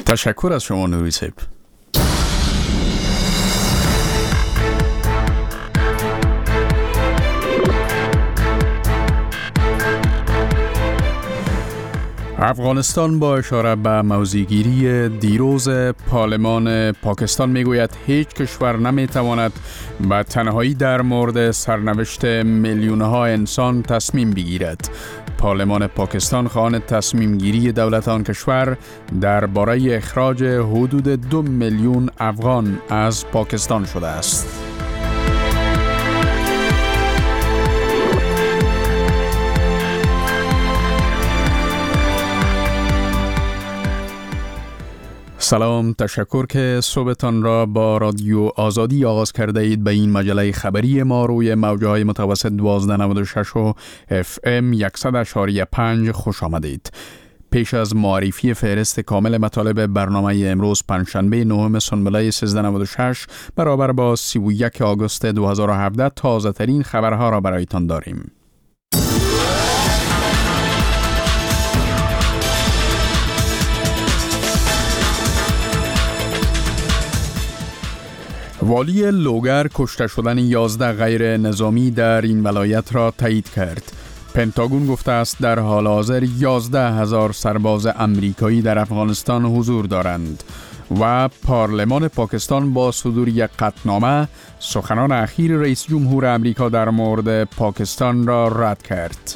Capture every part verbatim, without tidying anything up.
تشکر از شما نوری صاحب. افغانستان با اشاره به موضع‌گیری دیروز پارلمان پاکستان میگوید هیچ کشور نمیتواند به تنهایی در مورد سرنوشت میلیون‌ها انسان تصمیم بگیرد. پارلمان پاکستان خواهان تصمیم گیری دولت آن کشور درباره اخراج حدود دو میلیون افغان از پاکستان شده است. سلام، تشکر که صبحتان را با رادیو آزادی آغاز کرده اید. به این مجله خبری ما روی موجهای متوسط دوازده نود و شش و اف ام صد و پنج خوش آمدید. پیش از معرفی فهرست کامل مطالب برنامه امروز پنجشنبه نهم سنبله سیزده نود و شش برابر با سی و یک آگوست دو هزار و هفده تازه ترین خبرها را برایتان داریم. والی لوگر کشته شدن یازده غیر نظامی در این ولایت را تایید کرد. پنتاگون گفته است در حال حاضر یازده هزار سرباز امریکایی در افغانستان حضور دارند و پارلمان پاکستان با صدور یک قطعنامه سخنان اخیر رئیس جمهور امریکا در مورد پاکستان را رد کرد.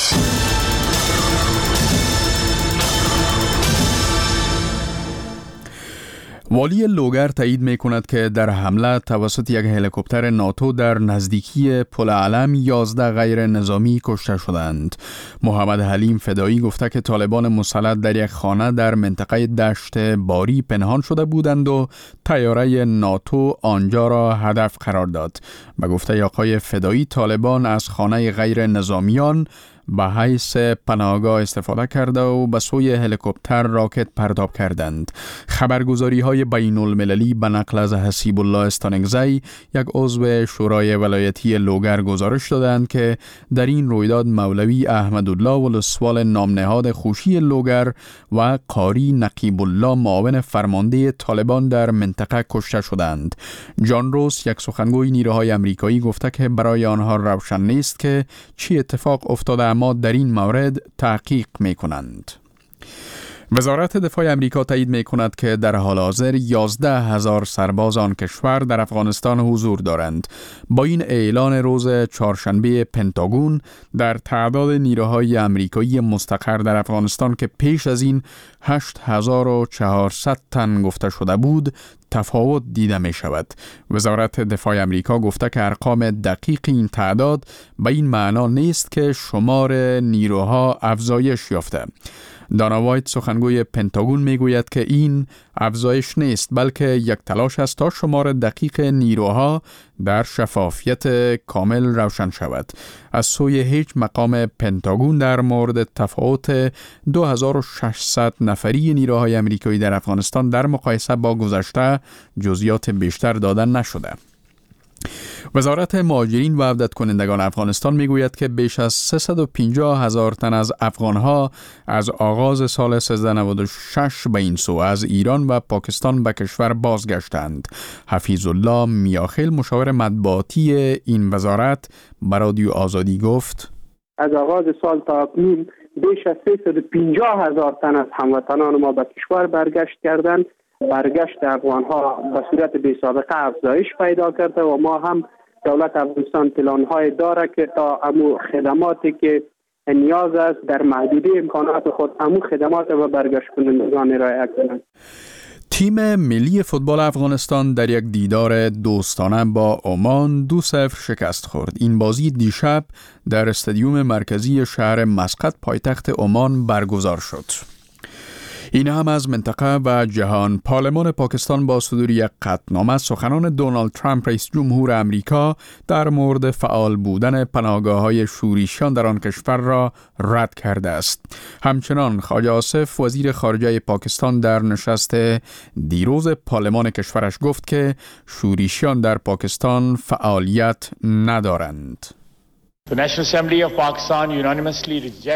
والی لوگر تایید می کند که در حمله توسط یک هلیکوپتر ناتو در نزدیکی پل علم یازده غیر نظامی کشته شدند. محمد حلیم فدایی گفته که طالبان مسلط در یک خانه در منطقه دشت باری پنهان شده بودند و طیاره ناتو آنجا را هدف قرار داد. به گفته آقای فدایی طالبان از خانه غیر نظامیان به حیث پناهگاه استفاده کرده و به سوی هلیکوپتر راکت پرتاب کردند. خبرگزاری های بین المللی به نقل از حسیب الله استانگزی، یک عضو شورای ولایتی لوگر، گزارش دادند که در این رویداد مولوی احمدالله ولسوال نامنهاد خوشی لوگر و قاری نقیب الله معاون فرمانده طالبان در منطقه کشته شدند. جان روس، یک سخنگوی نیروهای امریکایی، گفته که برای آنها روشن نیست که چی اتفاق افتاده، اما در این مورد تحقیق می کنند. وزارت دفاع امریکا تایید می کند که در حال حاضر یازده هزار سرباز آن کشور در افغانستان حضور دارند. با این اعلان روز چهارشنبه پنتاگون در تعداد نیروهای امریکایی مستقر در افغانستان که پیش از این هشت هزار و چهارصد تن گفته شده بود تفاوت دیده می شود. وزارت دفاع امریکا گفته که ارقام دقیق این تعداد به این معنا نیست که شمار نیروها افزایش یافته. دانا وایت، سخنگوی پنتاگون، میگوید که این افزایش نیست بلکه یک تلاش است تا شمار دقیق نیروها در شفافیت کامل روشن شود. از سوی هیچ مقام پنتاگون در مورد تفاوت دو هزار و ششصد نفری نیروهای امریکایی در افغانستان در مقایسه با گذشته جزئیات بیشتر داده نشده. وزارت مهاجرین و عودت کنندگان افغانستان میگوید که بیش از سیصد و پنجاه هزار تن از افغانها از آغاز سال سیزده نود و شش به این سو از ایران و پاکستان به کشور بازگشتند. حفیظ الله میاخیل، مشاور مطبوعاتی این وزارت، به رادیو آزادی گفت: از آغاز سال تا اکنون بیش از سیصد و پنجاه هزار تن از هموطنان ما به کشور برگشت کردند. برگشت افغانها به صورت بی سابقه افزایش پیدا کرده و ما هم دولت افغانستان پلان‌های داره که تا امو خدماتی که نیاز است در محدوده امکانات خود امو خدمات و برگشت کنندگان ارائه کنند. تیم ملی فوتبال افغانستان در یک دیدار دوستانه با عمان دو صفر شکست خورد. این بازی دیشب در استادیوم مرکزی شهر مسقط پایتخت عمان برگزار شد. این هم از منطقه و جهان. پارلمان پاکستان با صدور یک قطعنامه سخنان دونالد ترامپ رئیس جمهور امریکا در مورد فعال بودن پناهگاه‌های شورشیان در آن کشور را رد کرده است. همچنان خواجه آصف وزیر خارجه پاکستان در نشست دیروز پارلمان کشورش گفت که شورشیان در پاکستان فعالیت ندارند. The National Assembly of Pakistan unanimously rejects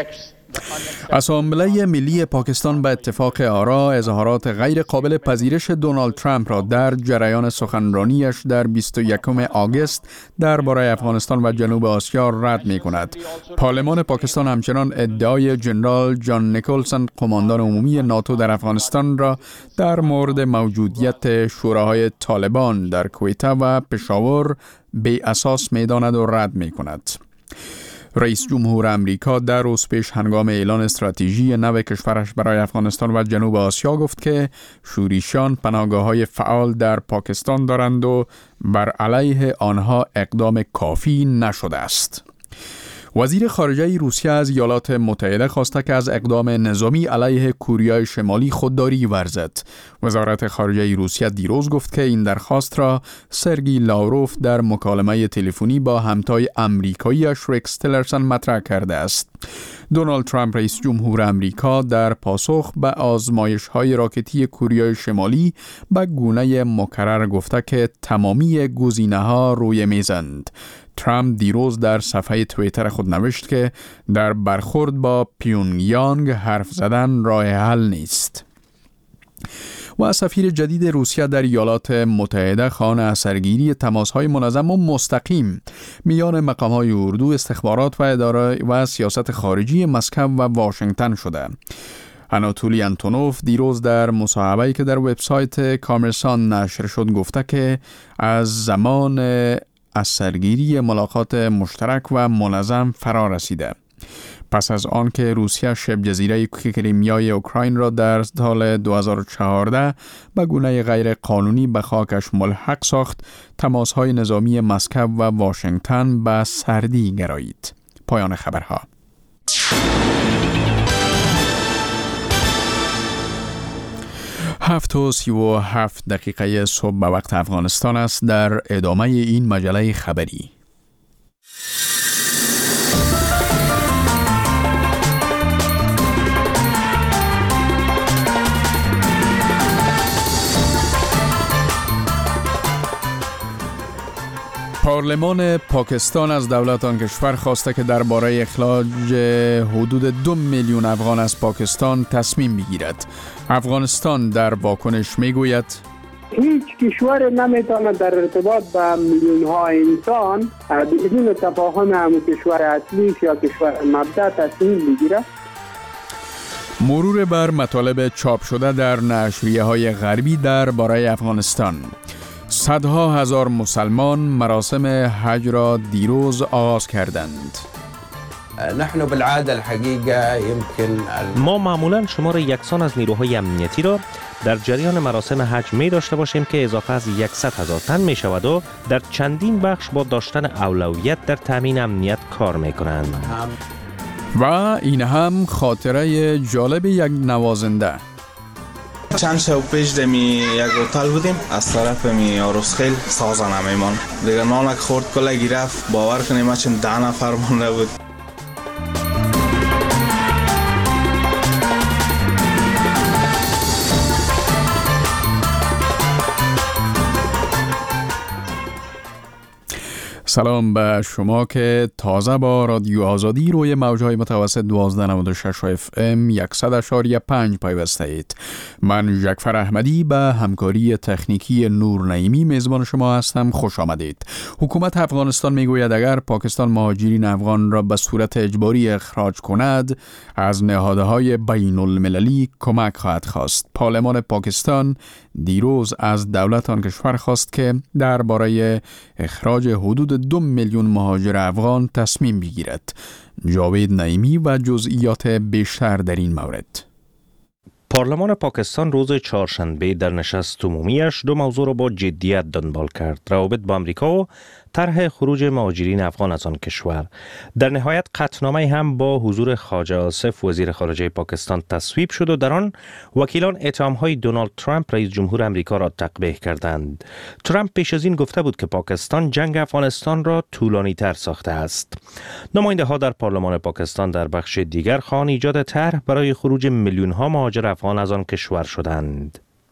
اسامبله ملی پاکستان به اتفاق آرا اظهارات غیر قابل پذیرش دونالد ترامپ را در جریان سخنرانیش در بیست و یکم آگوست درباره افغانستان و جنوب آسیا رد می کند. پارلمان پاکستان همچنان ادعای جنرال جان نیکلسون قماندان عمومی ناتو در افغانستان را در مورد موجودیت شوراهای طالبان در کویته و پشاور بی اساس می داند و رد می کند. رئیس جمهور امریکا در روز پیش هنگام اعلان استراتژی نو کشورش برای افغانستان و جنوب آسیا گفت که شوریشان پناهگاه‌های فعال در پاکستان دارند و بر علیه آنها اقدام کافی نشده است. وزیر خارجه روسیه از ایالات متحده خواسته که از اقدام نظامی علیه کره شمالی خودداری ورزد. وزارت خارجه روسیه دیروز گفت که این درخواست را سرگئی لاوروف در مکالمه تلفنی با همتای آمریکایی‌اش رکس تیلرسن مطرح کرده است. دونالد ترامپ رئیس جمهور امریکا در پاسخ به آزمایش‌های راکتی کره شمالی به گونه مکرر گفته که تمامی گزینه‌ها روی میزند. ترامپ دیروز در صفحه توییتر خود نوشت که در برخورد با پیونگیانگ حرف زدن راه حل نیست. و سفیر جدید روسیه در ایالات متحده خواهان از سرگیری تماس‌های منظم و مستقیم میان مقام‌های اردو، استخبارات و اداره و سیاست خارجی مسکو و واشنگتن شده. آناتولی آنتونوف دیروز در مصاحبه‌ای که در وبسایت کامرسان نشر شد گفته که از زمان از سرگیری ملاقات مشترک و منظم فرا رسیده. پس از آن که روسیه شبه جزیره کریمیای اوکراین را در سال دو هزار و چهارده به گونه غیر قانونی به خاکش ملحق ساخت، تماس‌های نظامی مسکو و واشنگتن به سردی گرایید. پایان خبرها. هفت و سی و هفت دقیقه صبح به وقت افغانستان است. در ادامه این مجله خبری پارلمان پاکستان از دولت آن کشور خواسته که درباره اخراج حدود دو میلیون افغان از پاکستان تصمیم بگیرد. افغانستان در واکنش میگوید هیچ کشور نمیتواند در ارتباط با میلیون ها انسان بدون تفاهم هم کشور اصلیش یا کشور مبدأ تصمیم بگیرد. مرور بر مطالب چاپ شده در نشریه های غربی درباره افغانستان. صدها هزار مسلمان مراسم حج را دیروز آغاز کردند. نحن بالعاده الحقيقه يمكن ما معمولا شمار یکسان از نیروهای امنیتی را در جریان مراسم حج می داشته باشیم که اضافه از صد هزار تن می شود و در چندین بخش با داشتن اولویت در تامین امنیت کار می کنند. و این هم خاطره جالب یک نوازنده. چند شب پیش دمی یک هتل بودیم، از طرف می آروسخیل سازنه میمان دیگه نانک خورد کلگی رفت، باور کنیم چون ده نفر مونده بود. سلام به شما که تازه با رادیو آزادی روی موجهای متوسط دوازده نود و شش اف ام صد و پنج پیوسته اید. من جعفر احمدی به همکاری تکنیکی نور نعیمی میزبان شما هستم. خوش آمدید. حکومت افغانستان میگوید اگر پاکستان مهاجرین افغان را به صورت اجباری اخراج کند از نهادهای بین المللی کمک خواهد خواست. پارلمان پاکستان دیروز از دولت آن کشور خواست که درباره اخراج حدود دو میلیون مهاجر افغان تصمیم بگیرد. جاوید نعیمی و جزئیات بیشتر در این مورد. پارلمان پاکستان روز چهارشنبه در نشست عمومیش دو موضوع را با جدیت دنبال کرد: روابط با آمریکا و طرح خروج مهاجرین افغان از آن کشور. در نهایت قطعنامه هم با حضور خواجه آصف وزیر خارجه پاکستان تصویب شد و در آن وکیلان اتهام‌های دونالد ترامپ رئیس جمهور امریکا را تقبیح کردند. ترامپ پیش از این گفته بود که پاکستان جنگ افغانستان را طولانی‌تر ساخته است. نماینده‌ها در پارلمان پاکستان در بخش دیگر خواهان ایجاد طرح برای خروج میلیون‌ها مهاجر افغان از آن کشور شدند.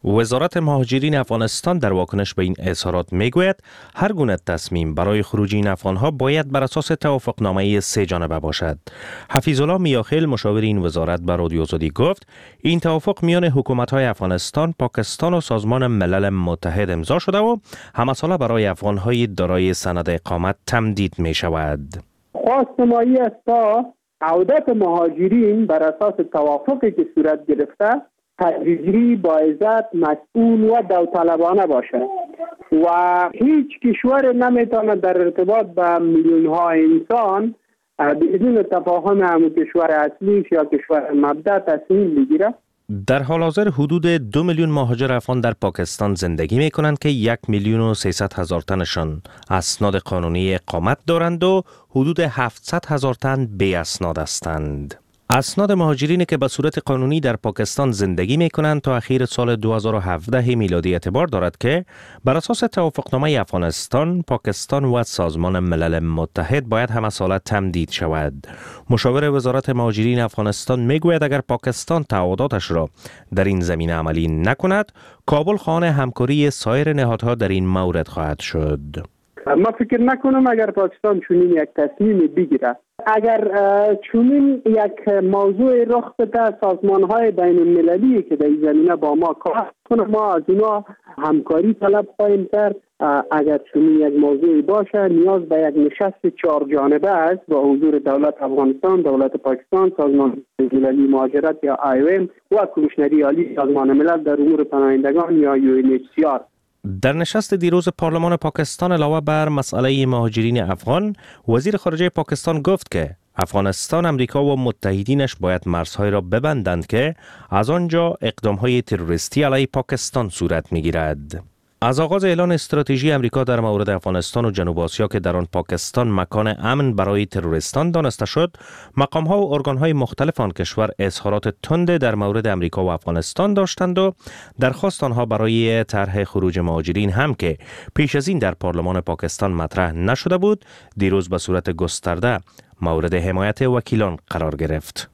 وزارت مهاجرین افغانستان در واکنش به این اظهارات میگوید هر گونه تصمیم برای خروج این افغانها باید بر اساس توافقنامه سه جانبه باشد. حفیظ الله میاخیل مشاور این وزارت به رادیو آزادی گفت این توافق میان حکومت‌های افغانستان، پاکستان و سازمان ملل متحد امضا شده و همساله برای افغان‌های دارای سند اقامت تمدید می شود. خواست ما است تا عودت مهاجرین بر اساس توافقی که صورت گرفته تدریجی، با عزت، مسئول و داوطلبانه باشد و هیچ کشور نمیتواند در ارتباط با میلیون ها انسان بدون تفاهم هم کشور اصلیش یا کشور مبدأ تصمیم بگیره. در حال حاضر حدود دو میلیون مهاجر افغان در پاکستان زندگی می کنند که یک میلیون و سیصد هزار تنشان اسناد قانونی اقامت دارند و حدود هفتصد هزار تن بی اسناد هستند. اسناد مهاجرینی که به صورت قانونی در پاکستان زندگی می کنند تا اخیر سال دو هزار و هفده میلادی اعتبار دارد که بر اساس توافقنامه افغانستان، پاکستان و سازمان ملل متحد باید همساله تمدید شود. مشاور وزارت مهاجرین افغانستان می گوید اگر پاکستان تعهداتش را در این زمینه عملی نکند، کابل خواهان همکاری سایر نهادها در این مورد خواهد شد. ما فکر نکنم اگر پاکستان چنین یک تصمیم بگیره. اگر چنین یک موضوع رخ بده، سازمان‌های بین المللی که در این زمینه با ما کار کنه، ما از اونا همکاری طلب خواهیم کرد. اگر چنین یک موضوعی باشه، نیاز به یک نشست چهار جانبه است با حضور دولت افغانستان، دولت پاکستان، سازمان مللی مهاجرت یا آی او ام و کمیشنری عالی سازمان ملل در امور پناهندگان یا یو ان اچ سی آر. در نشست دیروز پارلمان پاکستان علاوه بر مسئله مهاجرین افغان، وزیر خارجه پاکستان گفت که افغانستان، امریکا و متحدینش باید مرزهای را ببندند که از آنجا اقدامهای تروریستی علیه پاکستان صورت می‌گیرد. از آغاز اعلان استراتژی امریکا در مورد افغانستان و جنوب آسیا که در آن پاکستان مکان امن برای تروریستان دانسته شد، مقام‌ها و ارگان‌های مختلف آن کشور اظهارات تند در مورد امریکا و افغانستان داشتند و درخواست آنها برای طرح خروج مهاجرین هم که پیش از این در پارلمان پاکستان مطرح نشده بود، دیروز به صورت گسترده مورد حمایت وکیلان قرار گرفت.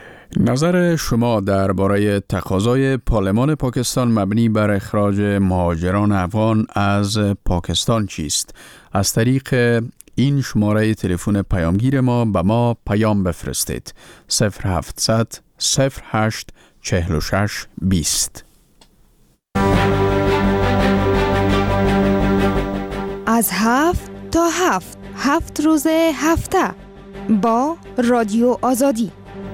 نظر شما درباره تقاضای پارلمان پاکستان مبنی بر اخراج مهاجران افغان از پاکستان چیست؟ از طریق این شماره تلفن پیامگیر ما به ما پیام بفرستید. صفر هفتصد صفر هشت چهل و شش بیست. از هفت تا هفت هفت روز هفته با رادیو آزادی.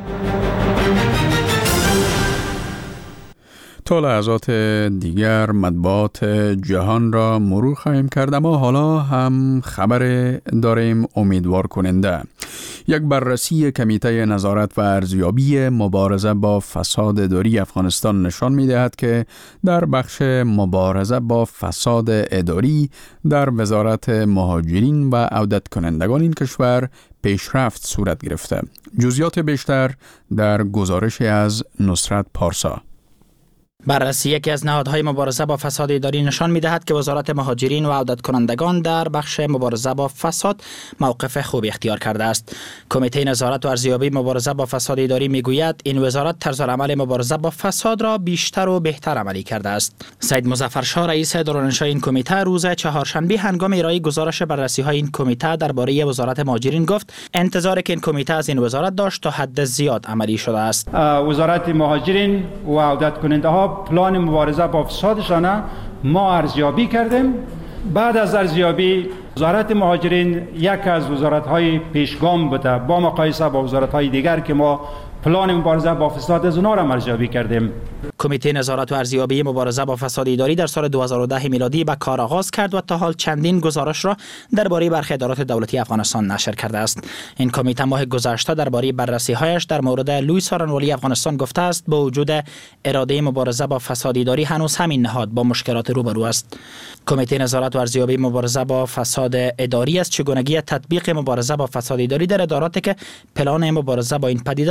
تا لحظات دیگر مطبوعات جهان را مرور خواهیم کرد، اما حالا هم خبر داریم امیدوار کننده. یک بررسی کمیته نظارت و ارزیابی مبارزه با فساد اداری افغانستان نشان می‌دهد که در بخش مبارزه با فساد اداری در وزارت مهاجرین و عودت کنندگان این کشور پیشرفت صورت گرفته. جزئیات بیشتر در گزارش از نصرت پارسا. بررسی یکی از نهادهای مبارزه با فساد اداری نشان می‌دهد که وزارت مهاجرین و عودت کنندگان در بخش مبارزه با فساد موقف خوب اختیار کرده است. کمیته نظارت و ارزیابی مبارزه با فساد اداری می‌گوید این وزارت طرز عمل مبارزه با فساد را بیشتر و بهتر عملی کرده است. سید مظفرشاه رئیس دورانشاه این کمیته روز چهارشنبه هنگام ارائه گزارش بررسی‌های این کمیته درباره وزارت مهاجرین گفت انتظاری که این کمیته از این وزارت داشت تا حد زیاد عملی شده است. وزارت مهاجرین و عودت کننده‌ها پلان مبارزه با فسادشان ما ارزیابی کردیم. بعد از ارزیابی وزارت مهاجرین یک از وزارت‌های پیشگام بوده با مقایسه با وزارت‌های دیگر که ما پلان مبارزه با فساد از اونها را ارزیابی کردیم. کمیته نظارت و ارزیابی مبارزه با فساد اداری در سال دو هزار و ده میلادی به کار آغاز کرد و تا حال چندین گزارش را درباره برخی ادارات دولتی افغانستان نشر کرده است. این کمیته ماه گذشته درباره بررسی‌هایش در مورد لوی سارنوالی افغانستان گفته است با وجود اراده مبارزه با فساد اداری هنوز همین نهاد با مشکلات روبرو است. کمیته نظارت و ارزیابی مبارزه با فساد اداری از چگونگی تطبیق مبارزه با فساد اداری در اداراتی که پلان مبارزه با این پدیده را تهیه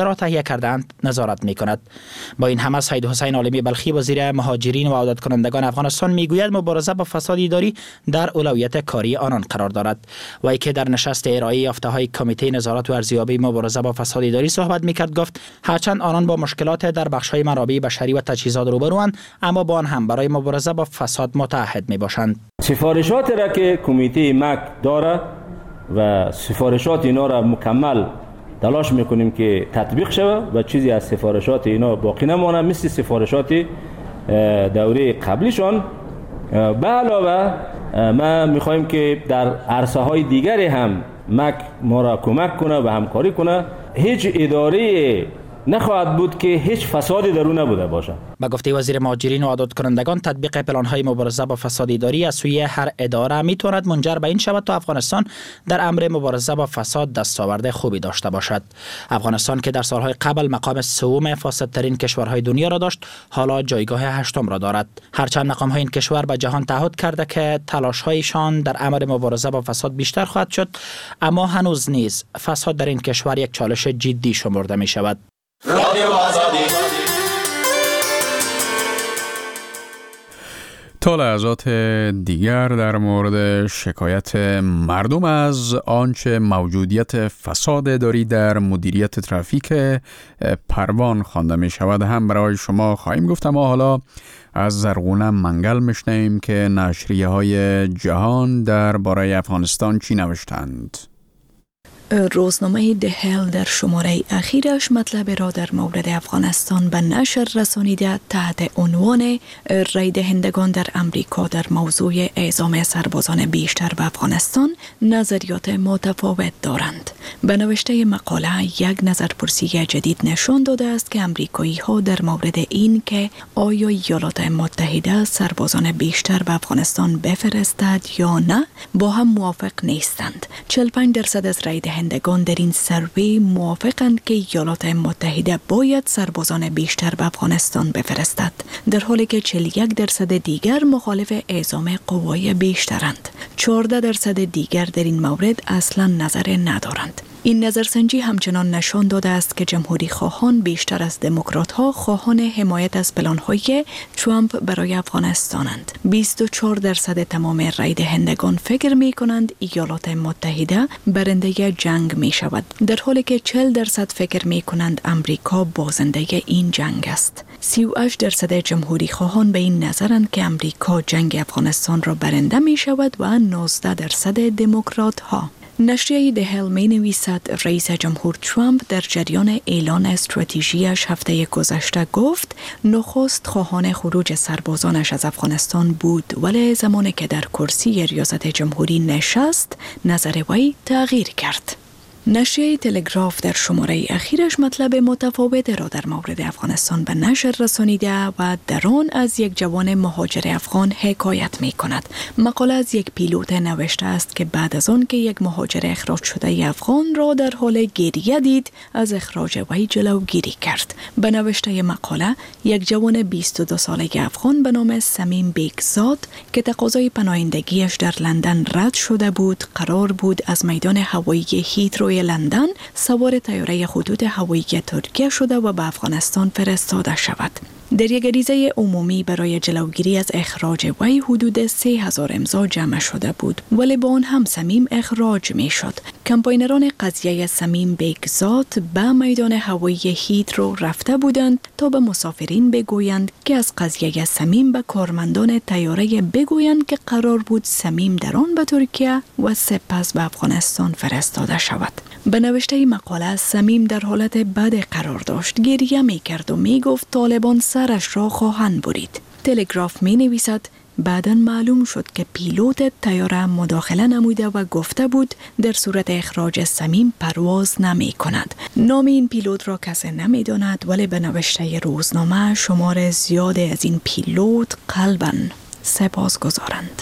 کردند نظارت می کند. با این همه سید حسین عالمی بلخی وزیر مهاجرین و عودت کنندگان افغانستان می گوید مبارزه با فساد اداری در اولویت کاری آنان قرار دارد. وی که در نشست ارائه یافته های کمیته نظارت و ارزیابی مبارزه با فساد اداری صحبت می کرد گفت هرچند آنان با مشکلات در بخش های منابع بشری و تجهیزات روبروند، اما با آن هم برای مبارزه با فساد متحد می باشند. سفارشات را که کمیته مک داره و سفارشات اینا را مکمل تلاش میکنیم که تطبیق شود و چیزی از سفارشات اینا باقی نمانه مثل سفارشات دوره قبلیشان. به علاوه ما میخوایم که در عرصه های دیگری هم مک ما را کمک کنه و همکاری کنه. هیچ اداره نخواهد بود که هیچ فسادی در اون نبوده باشه. با گفته وزیر مهاجرین و عودت کنندگان تطبیق پلان‌های مبارزه با فساد اداری از سوی هر اداره میتواند منجر به این شود تا افغانستان در امر مبارزه با فساد دستاورد خوبی داشته باشد. افغانستان که در سالهای قبل مقام سوم فاسدترین کشورهای دنیا را داشت، حالا جایگاه هشتم را دارد. هرچند مقام‌های این کشور به جهان تعهد کرده که تلاش‌هایشان در امر مبارزه با فساد بیشتر خواهد شد، اما هنوز نیز فساد در این کشور یک چالش جدی شمرده می شود. رادیو آزادی. تا لحظات دیگر در مورد شکایت مردم از آنچه موجودیت فساد اداری در مدیریت ترافیک پروان خوانده می شود هم برای شما خواهیم گفت. اما حالا از زرغونه منگل میشنویم که نشریه های جهان در باره افغانستان چی نوشتند. روزنامه دهل در شماره اخیرش مطلب را در مورد افغانستان به نشر رسانیده تحت عنوان رای دهندگان در امریکا در موضوع اعزام سربازان بیشتر به افغانستان نظریات متفاوت دارند. به نوشته مقاله یک نظرپرسی جدید نشان داده است که امریکایی ها در مورد این که آیا ایالات متحده سربازان بیشتر به افغانستان بفرستد یا نه با هم موافق نیستند. چهل و پنج درصد از رای دهندگان در این سروی موافقند که ایالات متحده باید سربازان بیشتر به افغانستان بفرستد، در حالی که چهل و یک درصد دیگر مخالف اعزام قوای بیشترند. چهارده درصد دیگر در این مورد اصلا نظر ندارند. این نظرسنجی همچنان نشان داده است که جمهوری خواهان بیشتر از دموکرات ها خواهان حمایت از پلان‌های ترامپ برای افغانستانند. بیست و چهار درصد تمام رای دهندگان فکر می کنند ایالات متحده برنده جنگ می شود، در حالی که چهل درصد فکر می کنند امریکا بازنده این جنگ است. سی و هشت درصد جمهوری خواهان به این نظرند که امریکا جنگ افغانستان را برنده می شود و نوزده درصد دموکرات ها. نشریه دهل می نویسد رئیس جمهور ترامپ در جریان اعلان استراتژیش هفته گذشته گفت نخست خواهان خروج سربازانش از افغانستان بود، ولی زمانی که در کرسی ریاست جمهوری نشست نظر وی تغییر کرد. نشریه تلگراف در شماره اخیرش مطلب متفاوت را در مورد افغانستان به نشر رسانیده و در آن از یک جوان مهاجر افغان حکایت می کند. مقاله از یک پیلوت نوشته است که بعد از آن که یک مهاجر اخراج شده افغان را در حال گریه دید، از اخراج وی جلوگیری کرد. به نوشته مقاله، یک جوان بیست و دو ساله افغان به نام سمیم بیگزاد که تقاضای پناهندگیش در لندن رد شده بود، قرار بود از میدان هوایی هیترو لندن سوار طیاره خطوط هوایی ترکیه شده و به افغانستان فرستاده شود. در یک عریضه عمومی برای جلوگیری از اخراج وی حدود سه هزار امضا جمع شده بود، ولی با آن هم سمیم اخراج می شد. کمپاینران قضیه سمیم بیگزاد به میدان هوایی هیترو رفته بودند تا به مسافرین بگویند که از قضیه سمیم به کارمندان طیاره بگویند که قرار بود سمیم در آن به ترکیه و سپس به افغانستان فرستاده شود. به نوشته مقاله، سمیم در حالت بد قرار داشت، گریه می کرد و می گفت طالبان سرش را خواهند برید. تلگراف می نویسد بعداً معلوم شد که پیلوت طیاره مداخله نموده و گفته بود در صورت اخراج سمیم پرواز نمی کند. نام این پیلوت را کسی نمی داند، ولی به نوشته روزنامه شمار زیاد از این پیلوت قلباً سپاس گذارند.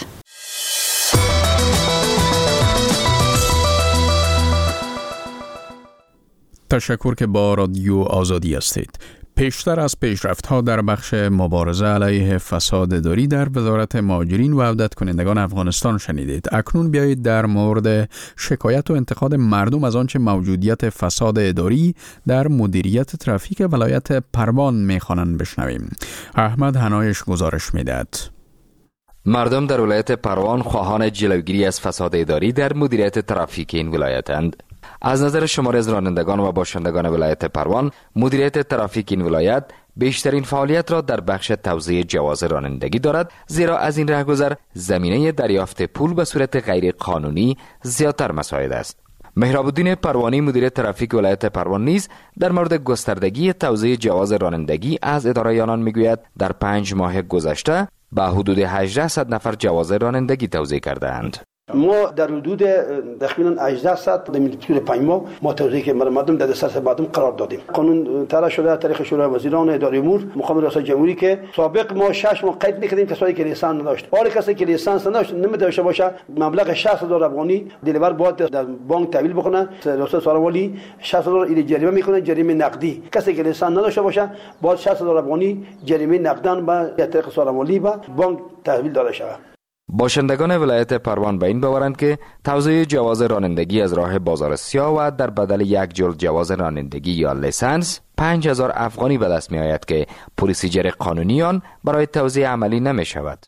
تشکر که با رادیو آزادی هستید. پیشتر از پیشرفت‌ها در بخش مبارزه علیه فساد اداری در وزارت مهاجرین و عودت کنندگان افغانستان شنیدید. اکنون بیایید در مورد شکایت و انتقاد مردم از آنچه موجودیت فساد اداری در مدیریت ترافیک ولایت پروان می‌خوانند بشنویم. احمد حنایش گزارش می‌دهد. مردم در ولایت پروان خواهان جلوگیری از فساد اداری در مدیریت ترافیک این ولایتند. از نظر شمار از رانندگان و باشندگان ولایت پروان، مدیریت ترافیک این ولایت بیشترین فعالیت را در بخش توزیع جواز رانندگی دارد، زیرا از این رهگذر زمینه دریافت پول به صورت غیر قانونی زیادتر مساعد است. مهراب الدین پروانی مدیر ترافیک ولایت پروان نیز در مورد گستردگی توزیع جواز رانندگی از اداره آنان میگوید در پنج ماه گذشته به حدود هجده صد نفر جواز رانندگی توزیع کرده‌اند. ما در حدود تقریبا هجده صد در طول پنج ماه ما توزیع که مردم در دسترس مردم قرار دادیم. قانون طرح شده از طریق شورای وزیران اداره امور مقام ریاست جمهوری که سابق ما شش ماه قید می‌کردیم کسایی که لیسانس نداشت. هر کسی که لیسانس نداشت نمی‌داشته باشه مبلغ شصت هزار افغانی دلیور باید در بانک تحویل بکنه. ریاست سراولی شصت هزار ایل جریمه میکنه، جریمه نقدی. کسی که لیسانس نداشته باشه باید شصت هزار افغانی جریمه نقدن به طریق سراولی به بانک تحویل داده شود. باشندگان ولایت پروان به این باورند که توزیع جواز رانندگی از راه بازار سیاه و در بدل یک جلد جواز رانندگی یا لیسانس پنج هزار افغانی به دست می آید که پروسیجر قانونی آن برای توزیع عملی نمی شود.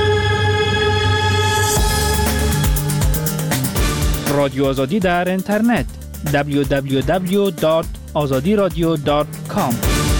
رادیو آزادی در اینترنت دبلیو دبلیو دبلیو دات آزادی رادیو دات کام.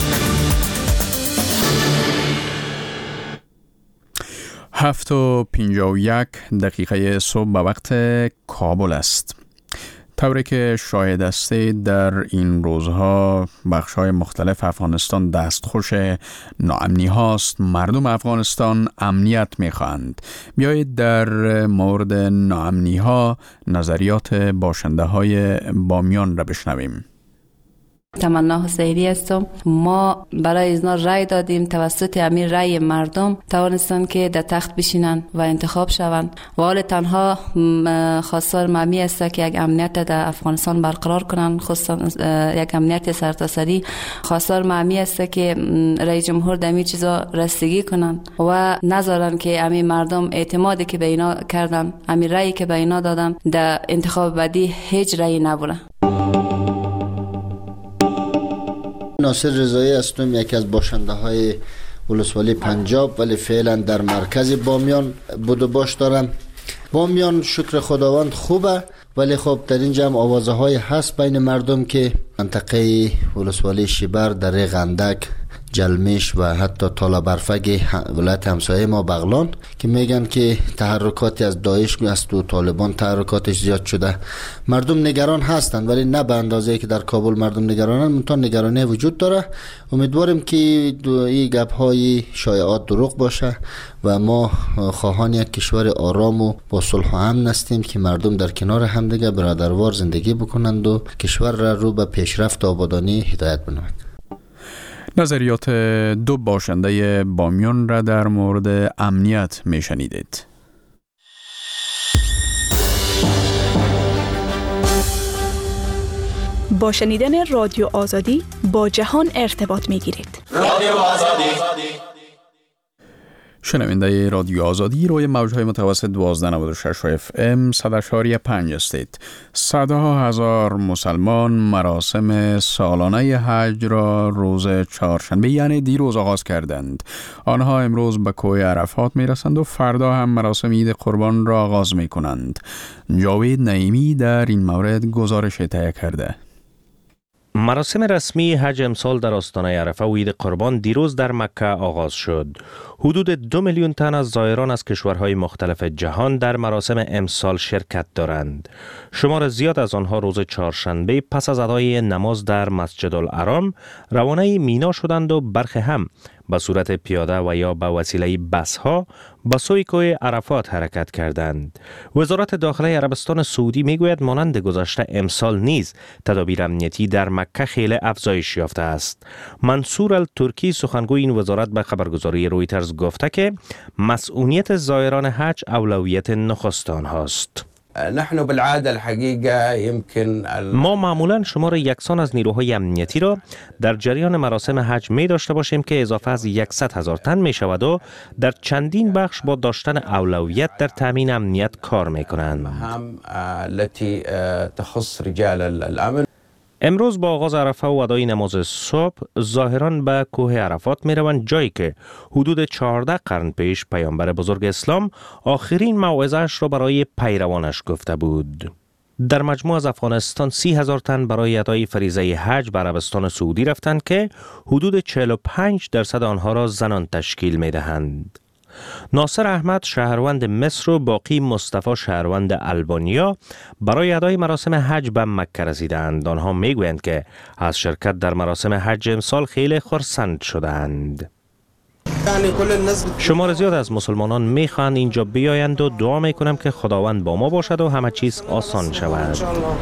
هفت و پنجاه و یک دقیقه صبح به وقت کابل است. طوری که شاهد هستید در این روزها بخش‌های مختلف افغانستان دستخوش ناامنی هاست. مردم افغانستان امنیت می‌خواهند. بیایید در مورد ناامنی ها نظریات باشنده های بامیان را بشنویم. تمنا حسینی هستم. ما برای اینا رای دادیم، توسط امیر رای مردم توانستند که در تخت بشینن و انتخاب شوند و حال تنها خواستار ممی است که یک امنیت در افغانستان برقرار کنند، خصوصا یک امنیت سرتاسری. خواستار ممی است که رئیس جمهور در این چیزا رسیدگی کنند و نذارن که امیر مردم اعتمادی که به اینا کردن، امیر رایی که به اینا دادن در انتخاب بعدی هیچ رایی نبوده. ناصر رضایی هستم، یکی از باشنده های ولسوالی پنجاب، ولی فعلا در مرکز بامیان بود و باش دارم. بامیان شکر خداوند خوبه، ولی خب در اینجا هم آوازه های هست بین مردم که منطقه ولسوالی شیبر، دره غندک، جلمیش و حتی تالابرفگ ولایت همسایه ما بغلان که میگن که تحرکاتی از داعش است و طالبان تحرکاتش زیاد شده. مردم نگران هستند ولی نه به اندازه‌ای که در کابل مردم نگرانند. منتها نگرانی وجود داره. امیدواریم که این گپ‌های شایعات دروغ باشه و ما خواهان یک کشور آرام و با صلح و امن هستیم که مردم در کنار همدیگه برادروار زندگی بکنند و کشور را رو به پیشرفت و آبادانی هدایت بنمایند. نظریات دو باشنده بامیان را در مورد امنیت می شنیدید. با شنیدن رادیو آزادی با جهان ارتباط می گیرید. رادیو آزادی شنونده رادیو آزادی روی موجهای متوسط دوازده نود و شش اف ام صد و شش پنج هستید. صدها هزار مسلمان مراسم سالانه حج را روز چهارشنبه یعنی دیروز آغاز کردند. آنها امروز به کوه عرفات می رسند و فردا هم مراسم عید قربان را آغاز می کنند. جاوید نعیمی در این مورد گزارش تهیه کرده. مراسم رسمی حج امسال در آستانه عرفه و عید قربان دیروز در مکه آغاز شد. حدود دو میلیون تن از زائران از کشورهای مختلف جهان در مراسم امسال شرکت دارند. شمار زیاد از آنها روز چهارشنبه پس از ادای نماز در مسجد الحرام روانه مینا شدند و برخی هم به صورت پیاده و یا به وسیله بسها به سوی کوه عرفات حرکت کردند. وزارت داخله عربستان سعودی میگوید مانند گذشته امسال نیز تدابیر امنیتی در مکه خیلی افزایش یافته است. منصور الترکی سخنگوی این وزارت به خبرگزاری رویترز گفته که مسئولیت زائران حج اولویت نخست آنهاست. نحن بالعاده الحقيقه يمكن ما معمولا شمار یکسان از نیروهای امنیتی را در جریان مراسم حج می داشته باشیم که اضافه از صد هزار تن می شود و در چندین بخش با داشتن اولویت در تامین امنیت کار می کنند. هم التي تخص رجال الامن. امروز با آغاز عرفه و ادای نماز صبح ظاهران به کوه عرفات می روند، جایی که حدود چهارده قرن پیش پیامبر بزرگ اسلام آخرین موعظه‌اش را برای پیروانش گفته بود. در مجموع از افغانستان سی هزار تن برای ادای فریضه حج به عربستان سعودی رفتند که حدود چهل و پنج درصد آنها را زنان تشکیل می دهند. ناصر احمد شهروند مصر و باقی مصطفی شهروند البانیا برای ادای مراسم حج به مکه رسیدند. آنها میگویند که از شرکت در مراسم حج امسال خیلی خرسند شدند. شمار زیاد از مسلمانان میخواهند اینجا بیایند و دعا میکنم که خداوند با ما باشد و همه چیز آسان شود.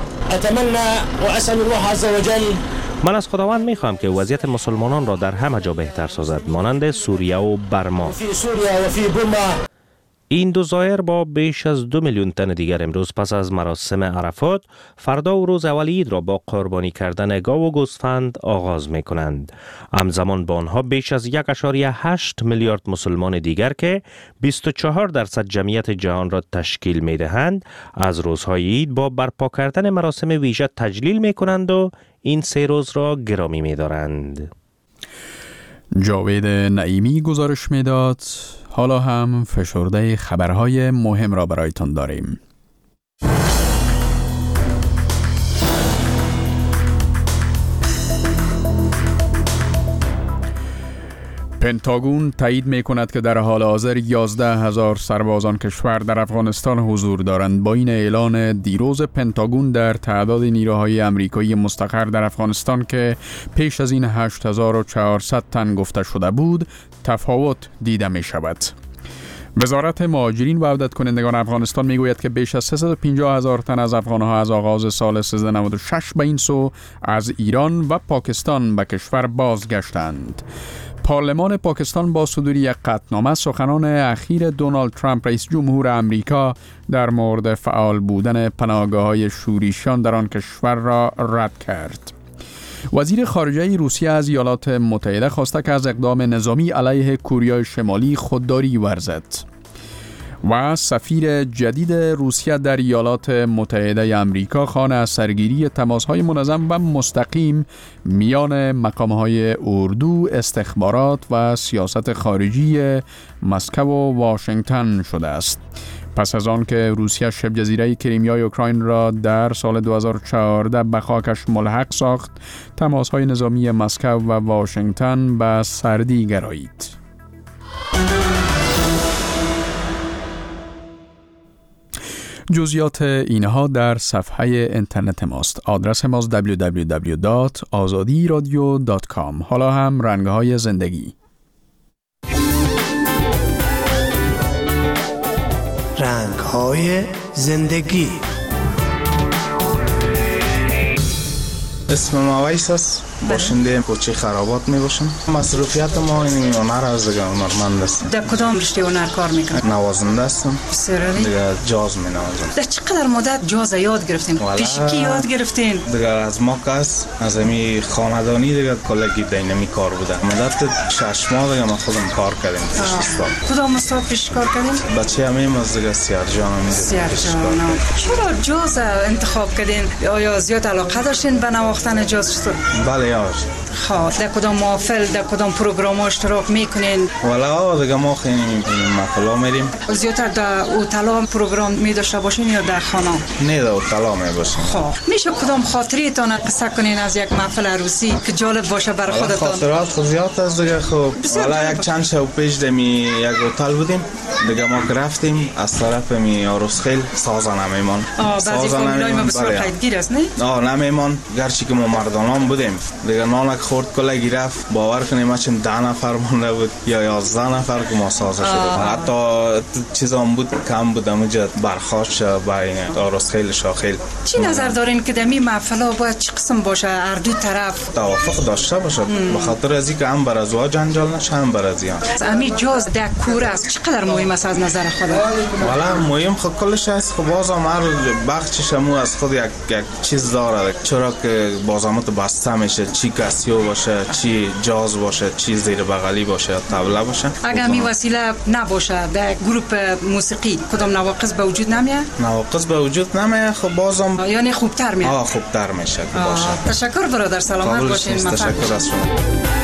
من از خداوند میخواهم که وضعیت مسلمانان را در همه جا بهتر سازد، مانند سوریه و برما. این دو ظاهر با بیش از دو میلیون تن دیگر امروز پس از مراسم عرفات فردا و روز اول عید را با قربانی کردن گاو و گوسفند آغاز می کنند. همزمان با آنها بیش از یک و هشت میلیارد مسلمان دیگر که بیست و چهار درصد جمعیت جهان را تشکیل می دهند از روزهای عید با برپا کردن مراسم ویژه تجلیل می کنند و این سه روز را گرامی می دارند. جاوید نعیمی گزارش می داد. حالا هم فشرده خبرهای مهم را برایتان داریم. پنتاگون تایید می کند که در حال حاضر یازده هزار سربازان کشور در افغانستان حضور دارند. با این اعلان دیروز پنتاگون در تعداد نیروهای امریکایی مستقر در افغانستان که پیش از این هشت هزار و چهارصد تن گفته شده بود تفاوت دیده می شود. وزارت مهاجرین و عودت کنندگان افغانستان می گوید که بیش از سیصد و پنجاه هزار تن از افغانها از آغاز سال سیزده نود و شش به این سو از ایران و پاکستان به کشور بازگشتند. پارلمان پاکستان با صدور یک قطعنامه سخنان اخیر دونالد ترامپ رئیس جمهور امریکا در مورد فعال بودن پناهگاه‌های شوریشیان در آن کشور را رد کرد. وزیر خارجه روسیه از ایالات متحده خواسته که از اقدام نظامی علیه کره شمالی خودداری ورزد. و سفیر جدید روسیه در ایالات متحده امریکا خواهان از سرگیری تماس‌های منظم و مستقیم میان مقام‌های اردو، استخبارات و سیاست خارجی مسکو و واشنگتن شده است. پس از آن که روسیه شبه جزیره کریمیای اوکراین را در سال دو هزار و چهارده به خاکش ملحق ساخت، تماس‌های نظامی مسکو و واشنگتن به سردی گرایید. جزئیات اینها در صفحه اینترنت ماست. آدرس ماست دبلیو دبلیو دبلیو دات آزادی رادیو دات کام. حالا هم رنگ‌های زندگی. رنگ‌های زندگی. اسم ما ویس است، باشنده کوچه خرابات می باشم. مصروفیت ما این هنر از دیگه هنرمند هستم. در کدام رشته هنر کار میکنم؟ نوازنده هستم. بسیار دیگه جاز می نوازم. در چقدر مدت جاز یاد گرفتین؟ پیش کی یاد گرفتین؟ دیگه از ما کس از می خاندانی دیگه کلگی دینامی کار بوده. مدت شش ماه دیگه ما خودم کار کردیم. کدام استاد پیش کار کردین؟ بچه همیم از دیگه سیار جان می سیار جان. چرا جاز انتخاب کردین؟ آیا زیاد علاقه داشتین به نواختن جاز؟ بله یار. خب در کدام محفل در کدام پروگرام اشتراک میکنین؟ والا دیگه ما خیلی محفلا میریم. زیادتر در اوتلا پروگرام می داشته باشین یا در خانه؟ نه در اوتلا می باشیم. خب میشه کدام خاطریتان قصه کنین از یک محفل عروسی که جالب باشه برای خودتان؟ خاطرات خود زیاد است دیگه. خب والا یک چند شب پیش دمی یک اوتال بودیم دیگه ما رفتیم از طرف می عروس خیل سازن نمیمان. بعضی فامیلای ما بسیار قیدگیر است نه؟ آه نمیمان گرچه که ما مردان بودیم دیگه نانک خورد کلا گرفت باور کنیم ما چند ده نفر مونده بود یا یازده نفر که ما سازه شده حتی چیزام بود کم بود اونجا برخاست بین آرس خیل شاخیل. چی نظر دارین که دمی محفلا باید چه قسم باشه هر دو طرف توافق داشته باشه به خاطر از اینکه هم بر از وا جنجال نشه هم بر از ایان امی جاز دکور است چقدر مهم است از نظر خودت؟ والا مهم خود کلش است خب بازم هر بخشش مو از خود یک یک چیز داره چرا که بازامت بسته میشه چی کاسیو باشه چی جاز باشه چی زیر بغلی باشه طبله باشه. اگر می وسیله نباشه در گروپ موسیقی کدام نواقص به وجود نمیاد؟ نواقص به وجود نمیاد خب بازم یعنی خوبتر میاد. آه خوبتر میشه که باشه. تشکر برادر سلامت باشین. تشکر از شما.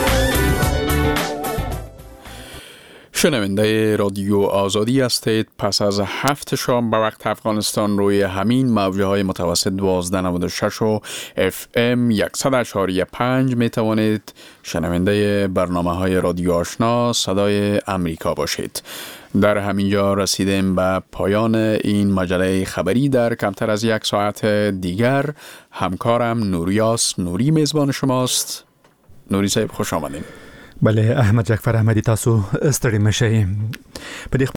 شنونده رادیو آزادی هستید. پس از هفت شام به وقت افغانستان روی همین موجه های متوسط دوازده نود و شش و اف ام صد و پنج می توانید شنونده برنامه های رادیو آشنا صدای امریکا باشید. در همینجا رسیدیم به پایان این مجله خبری. در کمتر از یک ساعت دیگر همکارم نوریاس نوری میزبان شماست. نوری صاحب خوش آمدین. بله احمد جعفر احمدی تاسو ستړي مشئ. په